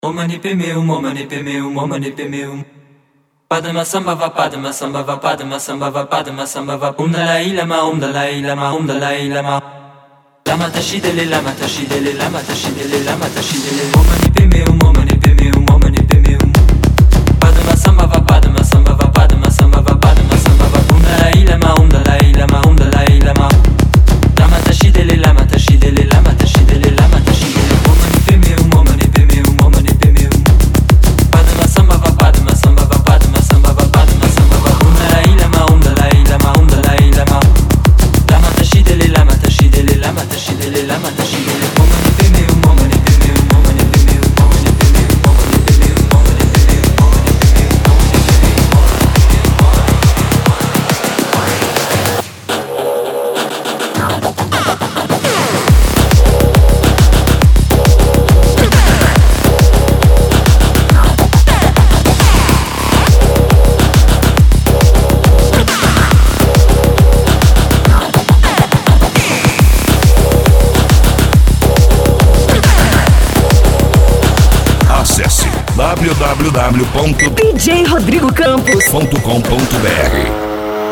Omani pemeu, momani pemeu, momani pemeu. Padma samba va, padma samba va, padma samba va, padma samba va. Dalai lama, Dalai lama, Dalai lama. Lama tashidele, lama tashidele, lama tashidele, lama tashidele. Momani pemeu, momani pemeu, momani pemeu. Padma samba va, padma samba va, padma samba va, padma samba va. Dalai lama, Dalai lama, Dalai lama. Lama tashidele, lama tashidele, lama tashidele, lama tashidele. Momani pemeu, momani pemeu, momani pemeu. Padma samba va, padma samba va, padma samba va, padma samba va. Dalai lama, Dalai lama, Dalai lama. Lama tashidele, lama tashidele, lama tashidele, lama tashidele. Momani pemeu, momani pemeu, momani pemeu, momani pemeu, momani pemeu, momani pemeu, momani pemeu, Acesse www.djrodrigocampos.com.br.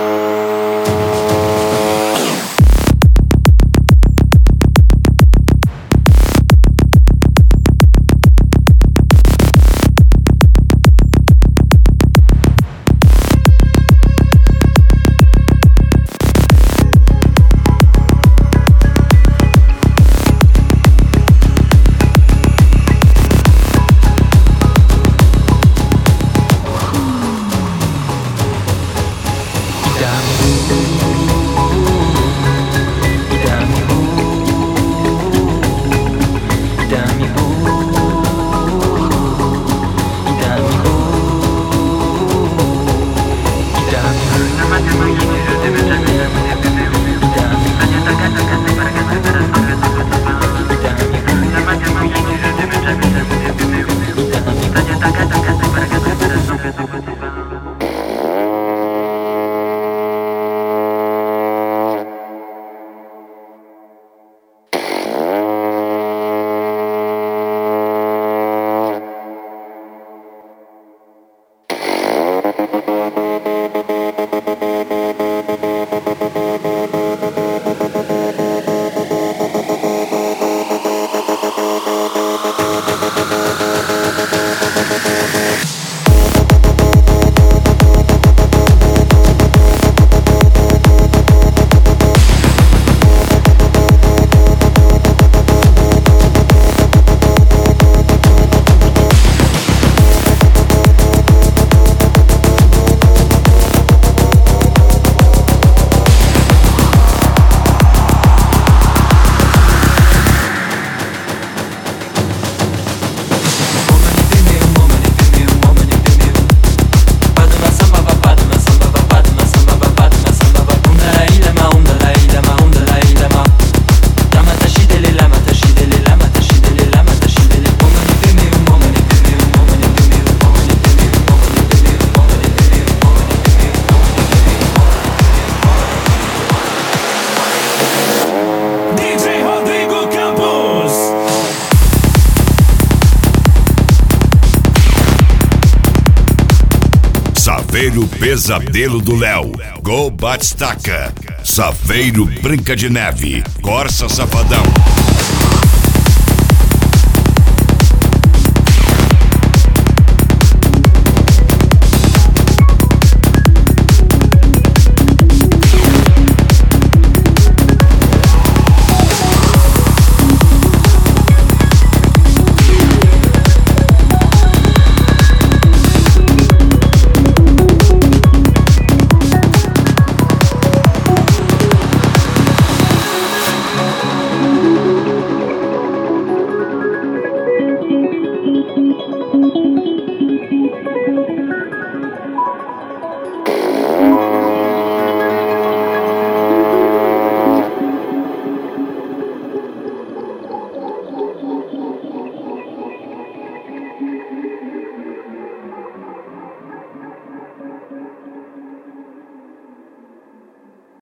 Saveiro Pesadelo do Léo, Gol Batistaca, Saveiro Branca de Neve, Corsa Safadão.